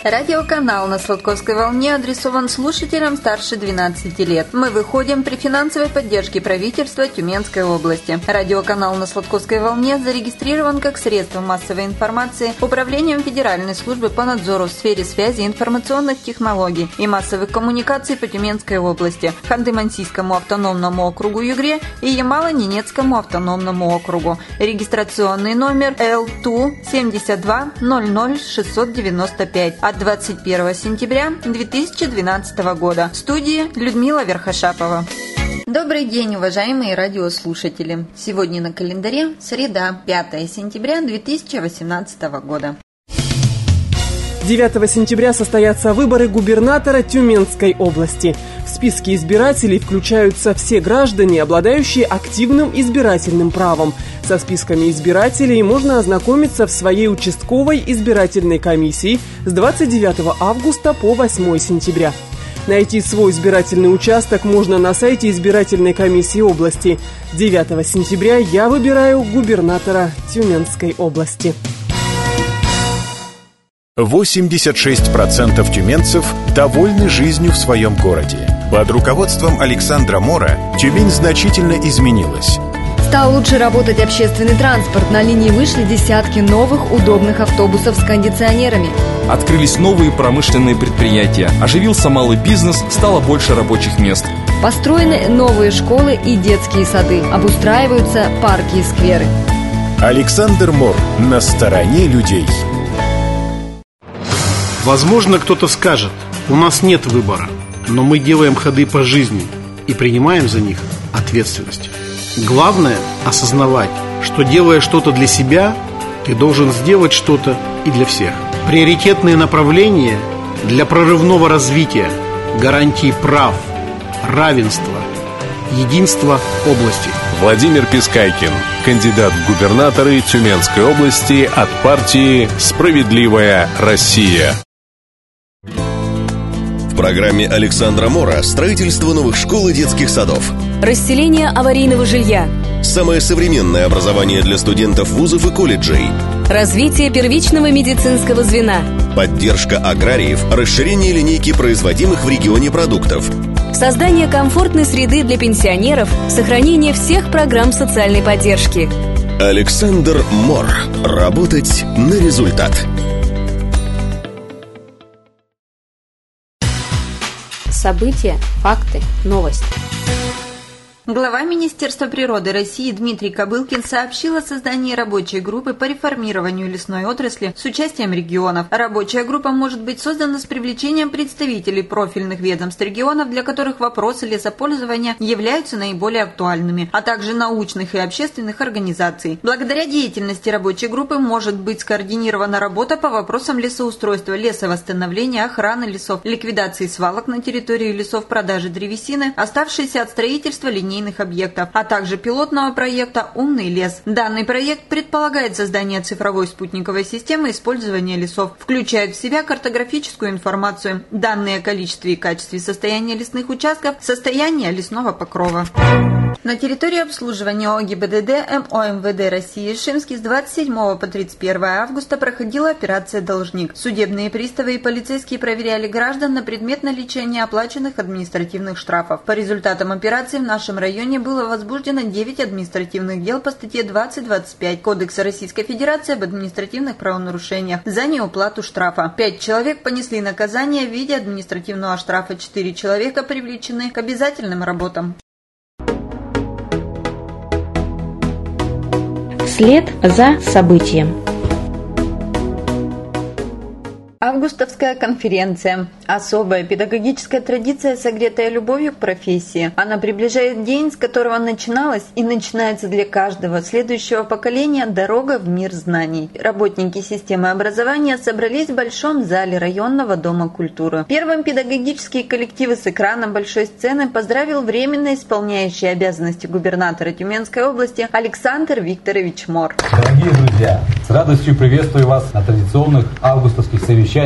Радиоканал на Сладковской волне адресован слушателям старше 12 лет. Мы выходим при финансовой поддержке правительства Тюменской области. Радиоканал на Сладковской волне зарегистрирован как средство массовой информации Управлением Федеральной службы по надзору в сфере связи, информационных технологий и массовых коммуникаций по Тюменской области, Ханты-Мансийскому автономному округу Югре и Ямало-Ненецкому автономному округу. Регистрационный номер L2 72 00 695 от 21 сентября 2012 года. В студии Людмила Верхошапова. Добрый день, уважаемые радиослушатели. Сегодня на календаре среда, 5 сентября 2018 года. 9 сентября состоятся выборы губернатора Тюменской области. В списке избирателей включаются все граждане, обладающие активным избирательным правом. Со списками избирателей можно ознакомиться в своей участковой избирательной комиссии с 29 августа по 8 сентября. Найти свой избирательный участок можно на сайте избирательной комиссии области. 9 сентября я выбираю губернатора Тюменской области. 86% тюменцев довольны жизнью в своем городе. Под руководством Александра Мора Тюмень значительно изменилась. Стал лучше работать общественный транспорт. На линии вышли десятки новых удобных автобусов с кондиционерами. Открылись новые промышленные предприятия. Оживился малый бизнес, стало больше рабочих мест. Построены новые школы и детские сады. Обустраиваются парки и скверы. Александр Мор на стороне людей. Возможно, кто-то скажет: у нас нет выбора, но мы делаем ходы по жизни и принимаем за них ответственность. Главное – осознавать, что делая что-то для себя, ты должен сделать что-то и для всех. Приоритетные направления для прорывного развития, гарантии прав, равенства, единства области. Владимир Пискайкин, кандидат в губернаторы Тюменской области от партии «Справедливая Россия». В программе Александра Мора строительство новых школ и детских садов, расселение аварийного жилья, самое современное образование для студентов вузов и колледжей, развитие первичного медицинского звена, поддержка аграриев, расширение линейки производимых в регионе продуктов, создание комфортной среды для пенсионеров, сохранение всех программ социальной поддержки. Александр Мор. Работать на результат. События, факты, новости. Глава Министерства природы России Дмитрий Кобылкин сообщил о создании рабочей группы по реформированию лесной отрасли с участием регионов. Рабочая группа может быть создана с привлечением представителей профильных ведомств регионов, для которых вопросы лесопользования являются наиболее актуальными, а также научных и общественных организаций. Благодаря деятельности рабочей группы может быть скоординирована работа по вопросам лесоустройства, лесовосстановления, охраны лесов, ликвидации свалок на территории лесов, продажи древесины, оставшейся от строительства линейных объектов, а также пилотного проекта «Умный лес». Данный проект предполагает создание цифровой спутниковой системы использования лесов, включая в себя картографическую информацию, данные о количестве и качестве состояния лесных участков, состояние лесного покрова. На территории обслуживания ОГИБДД МОМВД России Шимский с 27 по 31 августа проходила операция «Должник». Судебные приставы и полицейские проверяли граждан на предмет наличия неоплаченных административных штрафов. По результатам операции в нашем районе было возбуждено 9 административных дел по статье 20-25 Кодекса Российской Федерации об административных правонарушениях за неуплату штрафа. 5 человек понесли наказание в виде административного штрафа, 4 человека привлечены к обязательным работам. Вслед за событием. Августовская конференция. Особая педагогическая традиция, согретая любовью к профессии. Она приближает день, с которого начиналась и начинается для каждого следующего поколения дорога в мир знаний. Работники системы образования собрались в большом зале районного дома культуры. Первым педагогические коллективы с экрана большой сцены поздравил временно исполняющий обязанности губернатора Тюменской области Александр Викторович Мор. Дорогие друзья, с радостью приветствую вас на традиционных августовских совещаниях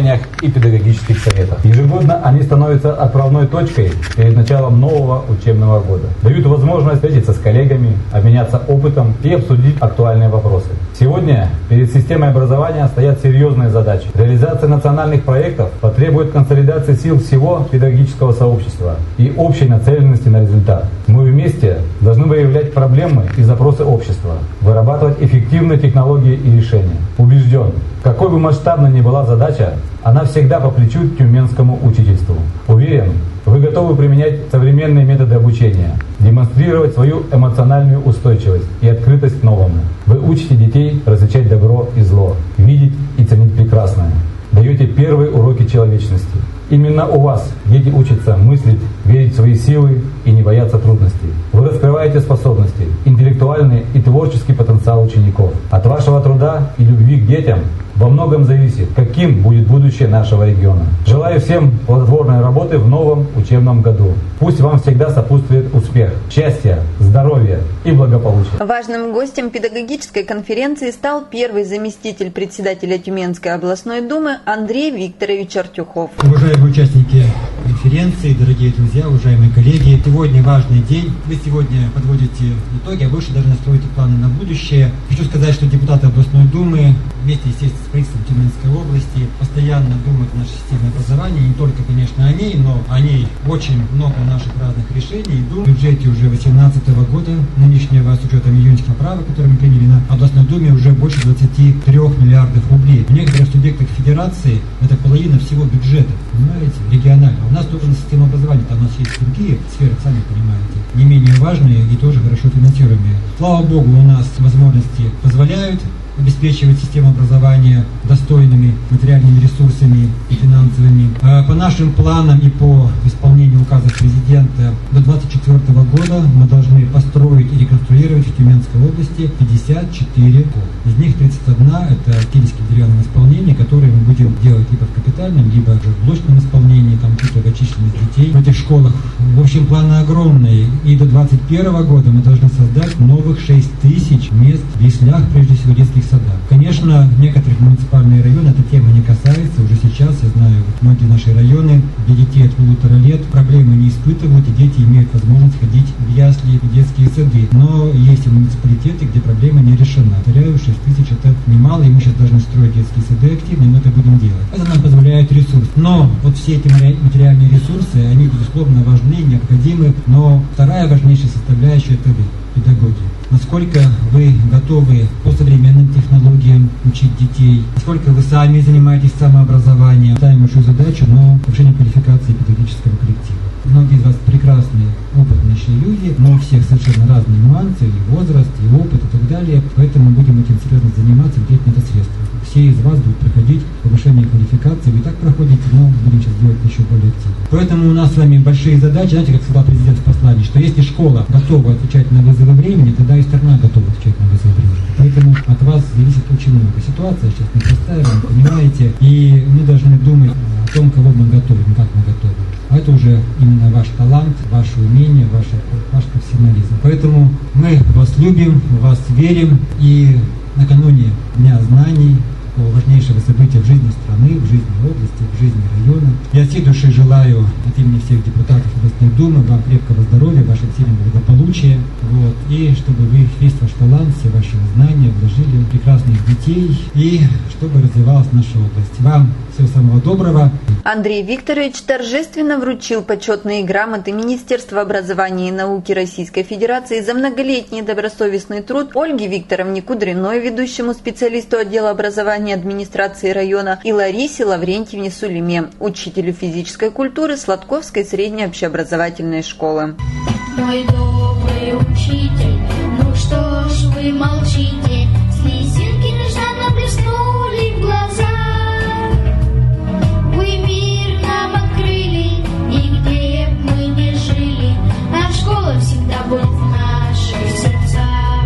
управлениях и педагогических советах. Ежегодно они становятся отправной точкой перед началом нового учебного года. Дают возможность встретиться с коллегами, обменяться опытом и обсудить актуальные вопросы. Сегодня перед системой образования стоят серьезные задачи. Реализация национальных проектов потребует консолидации сил всего педагогического сообщества и общей нацеленности на результат. Мы вместе должны выявлять проблемы и запросы общества, вырабатывать эффективные технологии и решения. Убежден, какой бы масштабной ни была задача, она всегда по плечу тюменскому учительству. Уверен, вы готовы применять современные методы обучения, демонстрировать свою эмоциональную устойчивость и открытость к новому. Вы учите детей различать добро и зло, видеть и ценить прекрасное. Даете первые уроки человечности. Именно у вас дети учатся мыслить, верить в свои силы и не бояться трудностей. Вы раскрываете способности, интеллектуальный и творческий потенциал учеников. От вашего труда и любви к детям во многом зависит, каким будет будущее нашего региона. Желаю всем плодотворной работы в новом учебном году. Пусть вам всегда сопутствует успех, счастья, здоровья и благополучия. Важным гостем педагогической конференции стал первый заместитель председателя Тюменской областной думы Андрей Викторович Артюхов. Уважаемые участники конференции, дорогие друзья, уважаемые коллеги, сегодня важный день. Вы сегодня подводите итоги, а больше даже настроите планы на будущее. Хочу сказать, что депутаты областной думы вместе, естественно, с правительством Тюменской области постоянно думают о нашей системе образования. Не только, конечно, о ней, но о ней очень много наших разных решений. В бюджете уже 2018 года, нынешнего, с учетом июньских поправок, которые мы приняли на областной думе, уже больше 23 миллиардов рублей. В некоторых субъектах федерации это половина всего бюджета, понимаете, регионально. У нас тоже на систему образования, там у нас есть другие сферы, сами понимаете, не менее важные и тоже хорошо финансируемые. Слава Богу, у нас возможности позволяют обеспечивать систему образования достойными материальными ресурсами и финансовыми. По нашим планам и по исполнению указов президента до 2024 года мы должны построить и реконструировать в Тюменской области 54 школы. Из них 31 это киевские деревянные исполнения, которые мы будем делать либо в капитальном, либо же в блочном исполнении, там учитывая численность детей в этих школах. В общем, планы огромные. И до 2021 года мы должны создать новых 6 тысяч мест в яслях, прежде всего детских садах. Конечно, некоторых муниципальных районов эта тема не касается. Уже сейчас, я знаю, многие наши районы, где детей от 1,5 лет проблемы не испытывают, и дети имеют возможность ходить в ясли и детские сады. Но есть и муниципалитеты, где проблема не решена. Повторяю, 6 тысяч это немало, и мы сейчас должны строить детские сады активно, и мы это будем делать. Это нам позволяет ресурс. Но вот все эти материальные ресурсы, они, безусловно, важны, необходимы. Но вторая важнейшая составляющая – это педагоги. Насколько вы готовы по современным технологиям учить детей, насколько вы сами занимаетесь самообразованием. Ставим большую задачу, но повышение квалификации педагогического коллектива. Многие из вас прекрасные, опытные люди, но у всех совершенно разные нюансы, и возраст, и опыт, и так далее. Поэтому будем этим серьезно заниматься, где это средства. Все из вас будут проходить повышение квалификации. Вы и так проходите, но будем сейчас делать еще более активно. Поэтому у нас с вами большие задачи. Знаете, как сказал президент в послании, что если школа готова отвечать на вызовы времени, тогда и страна готова отвечать на вызовы времени. Поэтому от вас зависит очень много. Ситуация сейчас непростая, вы понимаете, и мы должны думать о том, кого мы готовим, как мы готовим. А это уже именно ваш талант, ваше умение, ваш профессионализм. Поэтому мы вас любим, в вас верим, и накануне Дня знаний, важнейшего события в жизни страны, в жизни области, в жизни района. Я от всей души желаю от имени всех депутатов областной думы вам крепкого здоровья, вашего сильного благополучия, и чтобы вы весь ваш талант, все ваши знания вложили в прекрасных детей, и чтобы развивалась наша область. Вам всего самого доброго. Андрей Викторович торжественно вручил почетные грамоты Министерства образования и науки Российской Федерации за многолетний добросовестный труд Ольге Викторовне Кудриной, ведущему специалисту отдела образования администрации района, и Ларисе Лаврентьевне Сулиме, учителю физической культуры Сладковской средней общеобразовательной школы. Мой добрый учитель, ну что ж вы молчите, слезинки нежно блеснули в глаза. Вы мир нам открыли, и где б мы не жили, а школа всегда будет в наших сердцах.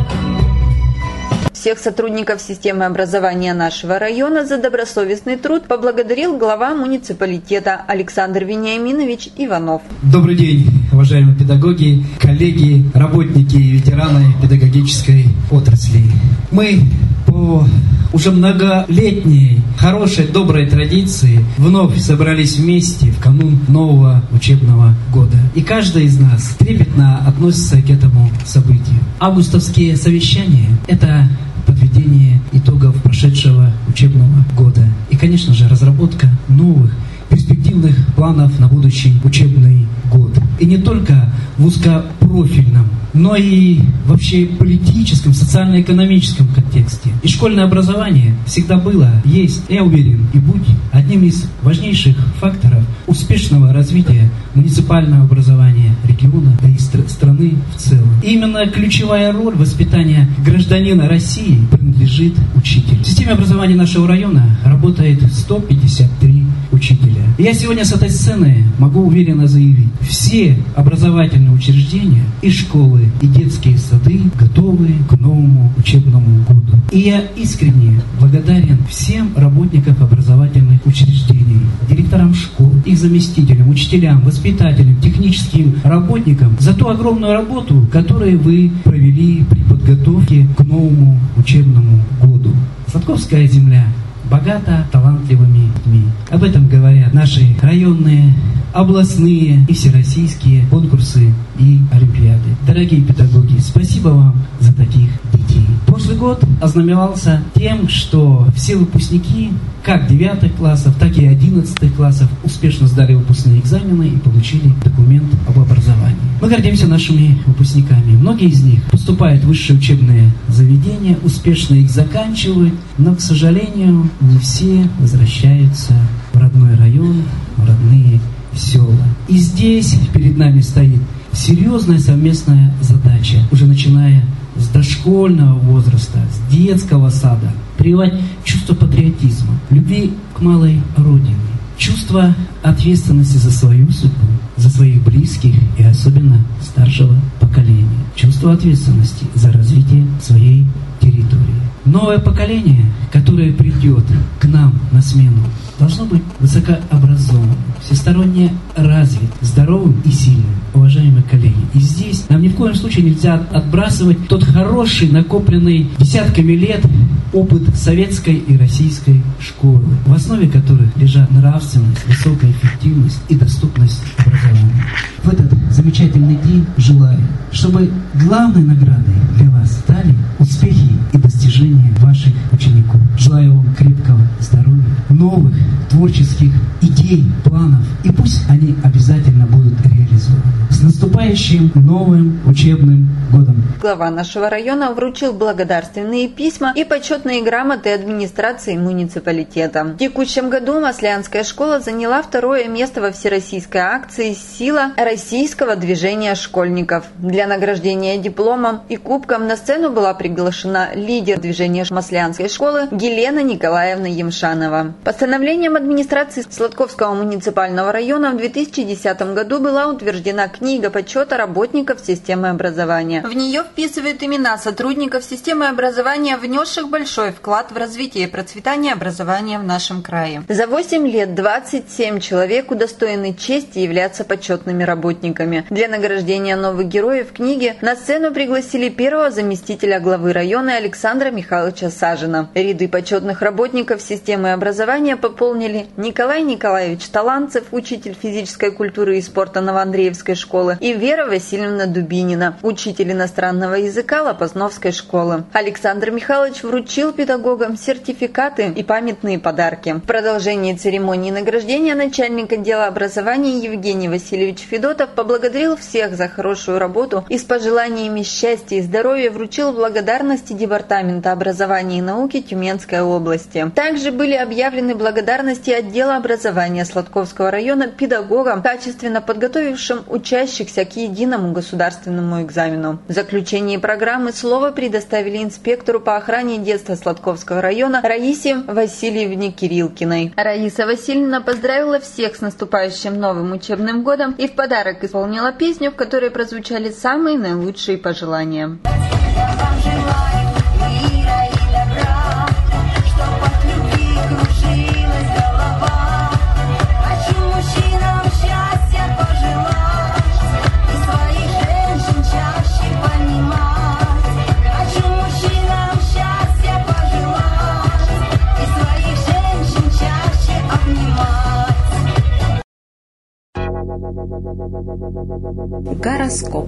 Всех сотрудников системы образования нашего района за добросовестный труд поблагодарил глава муниципалитета Александр Вениаминович Иванов. Добрый день, уважаемые педагоги, коллеги, работники и ветераны педагогической отрасли. Мы по уже многолетней хорошей, доброй традиции вновь собрались вместе в канун нового учебного года. И каждый из нас трепетно относится к этому событию. Августовские совещания – это подведение итогов прошедшего учебного года. И, конечно же, разработка новых перспективных планов на будущий учебный год. И не только в узкопрофильном, но и вообще политическом, социально-экономическом контексте. И школьное образование всегда было, есть, я уверен, и будет одним из важнейших факторов успешного развития муниципального образования региона, да и страны в целом. И именно ключевая роль воспитания гражданина России принадлежит учителю. В системе образования нашего района работает 153 учителя. И я сегодня с этой сцены могу уверенно заявить, все образовательные учреждения и школы, и детские сады готовы к новому учебному году. И я искренне благодарен всем работникам образовательных учреждений, директорам школ, их заместителям, учителям, воспитателям, техническим работникам за ту огромную работу, которую вы провели при подготовке к новому учебному году. Сладковская земля богата талантливыми людьми. Об этом говорят наши районные, областные и всероссийские конкурсы и олимпиады. Дорогие педагоги, спасибо вам за таких детей. Прошлый год ознаменовался тем, что все выпускники как 9 классов, так и 11 классов успешно сдали выпускные экзамены и получили документ об образовании. Мы гордимся нашими выпускниками. Многие из них поступают в высшие учебные заведения, успешно их заканчивают, но, к сожалению, не все возвращаются в родной район, в родные села. И здесь перед нами стоит серьезная совместная задача, уже начиная с дошкольного возраста, с детского сада, прививать чувство патриотизма, любви к малой родине, чувство ответственности за свою судьбу, за своих близких и особенно старшего поколения, чувство ответственности за развитие своей территории. Новое поколение, которое придет к нам на смену, должно быть высокообразованным, всесторонне развит, здоровым и сильным, уважаемые коллеги. И здесь нам ни в коем случае нельзя отбрасывать тот хороший, накопленный десятками лет опыт советской и российской школы, в основе которых лежат нравственность, высокая эффективность и доступность образования. В этот замечательный день желаю, чтобы главной наградой для вас стали успехи и достижения ваших учеников. Желаю вам крепкого здоровья, новых творческих идей, планов, и пусть они обязательно будут реализованы. С наступающим новым учебным годом! Глава нашего района вручил благодарственные письма и почетные грамоты администрации муниципалитета. В текущем году Маслянская школа заняла 2 место во всероссийской акции «Сила российского движения школьников». Для награждения дипломом и кубком на сцену была приглашена лидер движения Маслянской школы Елена Николаевна Емшанова. Постановлением администрации Сладковского муниципального района в 2010 году была утверждена книга почета работников системы образования. В нее вписывают имена сотрудников системы образования, внесших большой вклад в развитие и процветание образования в нашем крае. За 8 лет 27 человек удостоены чести являться почетными работниками. Для награждения новых героев книги на сцену пригласили первого заместителя главы района Александра Михайловича Сажина. Ряды почетных работников системы образования пополнили Николай Николаевич Таланцев, учитель физической культуры и спорта Новоандреевской школы, и Вера Васильевна Дубинина, учитель иностранного языка Лопасновской школы. Александр Михайлович вручил педагогам сертификаты и памятные подарки. В продолжении церемонии награждения начальник отдела образования Евгений Васильевич Федотов поблагодарил всех за хорошую работу и с пожеланиями счастья и здоровья вручил благодарности Департамента образования и науки Тюменской области. Также были объявлены благодарности отдела образования Сладковского района педагогам, качественно подготовившим учащихся к единому государственному экзамену. В заключении программы слово предоставили инспектору по охране детства Сладковского района Раисе Васильевне Кирилкиной. Раиса Васильевна поздравила всех с наступающим новым учебным годом и в подарок исполнила песню, в которой прозвучали самые наилучшие пожелания. Гороскоп.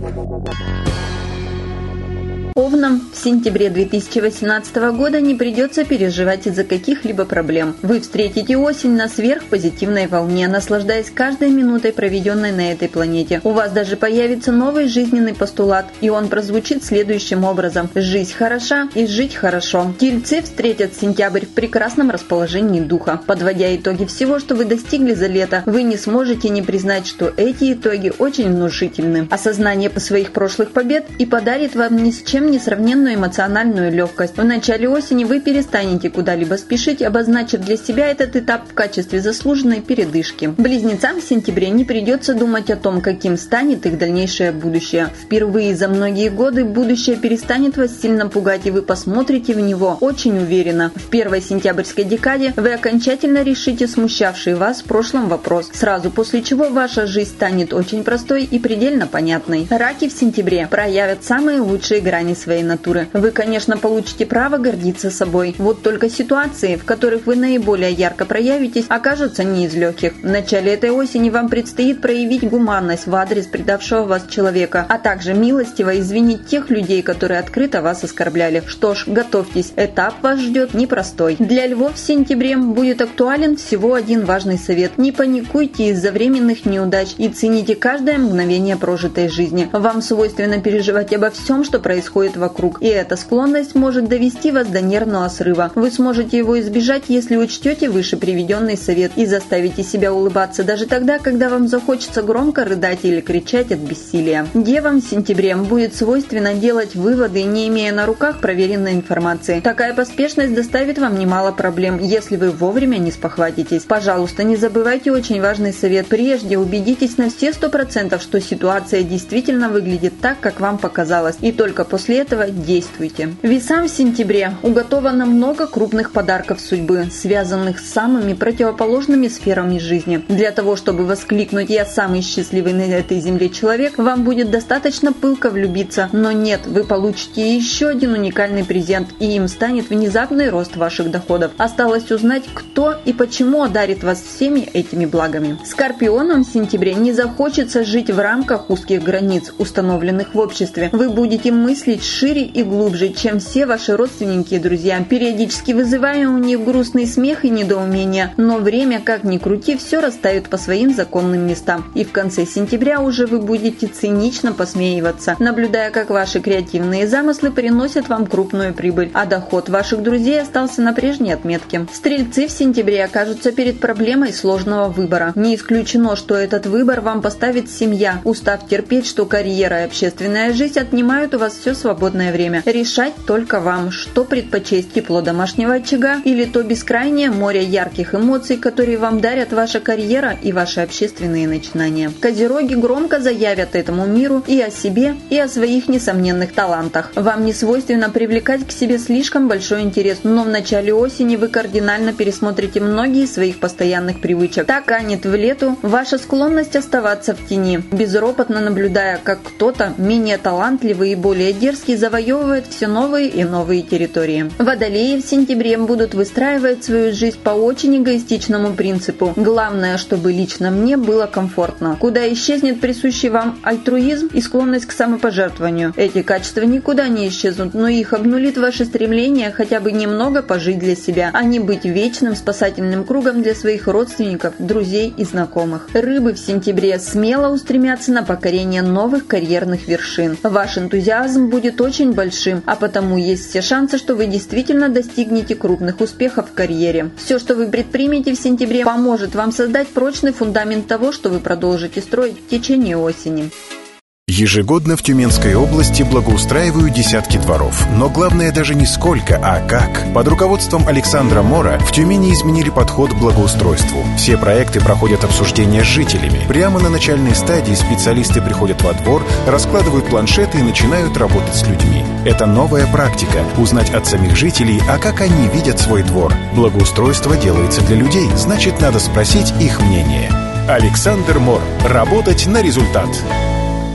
Овнам в сентябре 2018 года не придется переживать из-за каких-либо проблем. Вы встретите осень на сверхпозитивной волне, наслаждаясь каждой минутой, проведенной на этой планете. У вас даже появится новый жизненный постулат, и он прозвучит следующим образом: «Жизнь хороша и жить хорошо». Тельцы встретят сентябрь в прекрасном расположении духа. Подводя итоги всего, что вы достигли за лето, вы не сможете не признать, что эти итоги очень внушительны. Осознание своих прошлых побед и подарит вам ни с чем несравненную эмоциональную легкость. В начале осени вы перестанете куда-либо спешить, обозначив для себя этот этап в качестве заслуженной передышки. Близнецам в сентябре не придется думать о том, каким станет их дальнейшее будущее. Впервые за многие годы будущее перестанет вас сильно пугать, и вы посмотрите в него очень уверенно. В первой сентябрьской декаде вы окончательно решите смущавший вас в прошлом вопрос, сразу после чего ваша жизнь станет очень простой и предельно понятной. Раки в сентябре проявят самые лучшие грани своей натуры. Вы, конечно, получите право гордиться собой. Вот только ситуации, в которых вы наиболее ярко проявитесь, окажутся не из легких. В начале этой осени вам предстоит проявить гуманность в адрес предавшего вас человека, а также милостиво извинить тех людей, которые открыто вас оскорбляли. Что ж, готовьтесь, этап вас ждет непростой. Для львов в сентябре будет актуален всего один важный совет. Не паникуйте из-за временных неудач и цените каждое мгновение прожитой жизни. Вам свойственно переживать обо всем, что происходит вокруг, и эта склонность может довести вас до нервного срыва. Вы сможете его избежать, если учтете выше приведенный совет и заставите себя улыбаться даже тогда, когда вам захочется громко рыдать или кричать от бессилия. Девам в сентябре будет свойственно делать выводы, не имея на руках проверенной информации. Такая поспешность доставит вам немало проблем, если вы вовремя не спохватитесь. Пожалуйста, не забывайте очень важный совет. Прежде убедитесь на все 100%, что ситуация действительно выглядит так, как вам показалось, и только после этого действуйте. Весам в сентябре уготовано много крупных подарков судьбы, связанных с самыми противоположными сферами жизни. Для того, чтобы воскликнуть «Я самый счастливый на этой земле человек», вам будет достаточно пылко влюбиться. Но нет, вы получите еще один уникальный презент, и им станет внезапный рост ваших доходов. Осталось узнать, кто и почему одарит вас всеми этими благами. Скорпионам в сентябре не захочется жить в рамках узких границ, установленных в обществе. Вы будете мыслить шире и глубже, чем все ваши родственники и друзья, периодически вызывая у них грустный смех и недоумение. Но время, как ни крути, все расставит по своим законным местам. И в конце сентября уже вы будете цинично посмеиваться, наблюдая, как ваши креативные замыслы приносят вам крупную прибыль, а доход ваших друзей остался на прежней отметке. Стрельцы в сентябре окажутся перед проблемой сложного выбора. Не исключено, что этот выбор вам поставит семья, устав терпеть, что карьера и общественная жизнь отнимают у вас все свободное время. Решать только вам, что предпочесть: тепло домашнего очага или то бескрайнее море ярких эмоций, которые вам дарят ваша карьера и ваши общественные начинания. Козероги громко заявят этому миру и о себе, и о своих несомненных талантах. Вам не свойственно привлекать к себе слишком большой интерес, но в начале осени вы кардинально пересмотрите многие своих постоянных привычек. Так канет в лету ваша склонность оставаться в тени, безропотно наблюдая, как кто-то менее талантливый и более дерзкий завоевывает все новые и новые территории. Водолеи в сентябре будут выстраивать свою жизнь по очень эгоистичному принципу. Главное, чтобы лично мне было комфортно. Куда исчезнет присущий вам альтруизм и склонность к самопожертвованию? Эти качества никуда не исчезнут, но их обнулит ваше стремление хотя бы немного пожить для себя, а не быть вечным спасательным кругом для своих родственников, друзей и знакомых. Рыбы в сентябре смело устремятся на покорение новых карьерных вершин. Ваш энтузиазм будет очень большим, а потому есть все шансы, что вы действительно достигнете крупных успехов в карьере. Все, что вы предпримете в сентябре, поможет вам создать прочный фундамент того, что вы продолжите строить в течение осени. Ежегодно в Тюменской области благоустраивают десятки дворов. Но главное даже не сколько, а как. Под руководством Александра Мора в Тюмени изменили подход к благоустройству. Все проекты проходят обсуждение с жителями. Прямо на начальной стадии специалисты приходят во двор, раскладывают планшеты и начинают работать с людьми. Это новая практика – узнать от самих жителей, а как они видят свой двор. Благоустройство делается для людей, значит, надо спросить их мнение. Александр Мор. Работать на результат.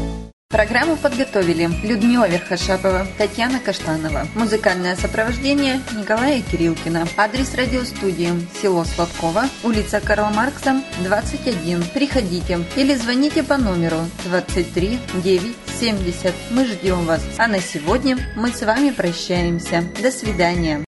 Программу подготовили Людмила Верхошапова, Татьяна Каштанова. Музыкальное сопровождение Николая Кириллкина. Адрес радиостудии: село Сладково, улица Карла Маркса, 21. Приходите или звоните по номеру 23 9 70. Мы ждем вас. А на сегодня мы с вами прощаемся. До свидания.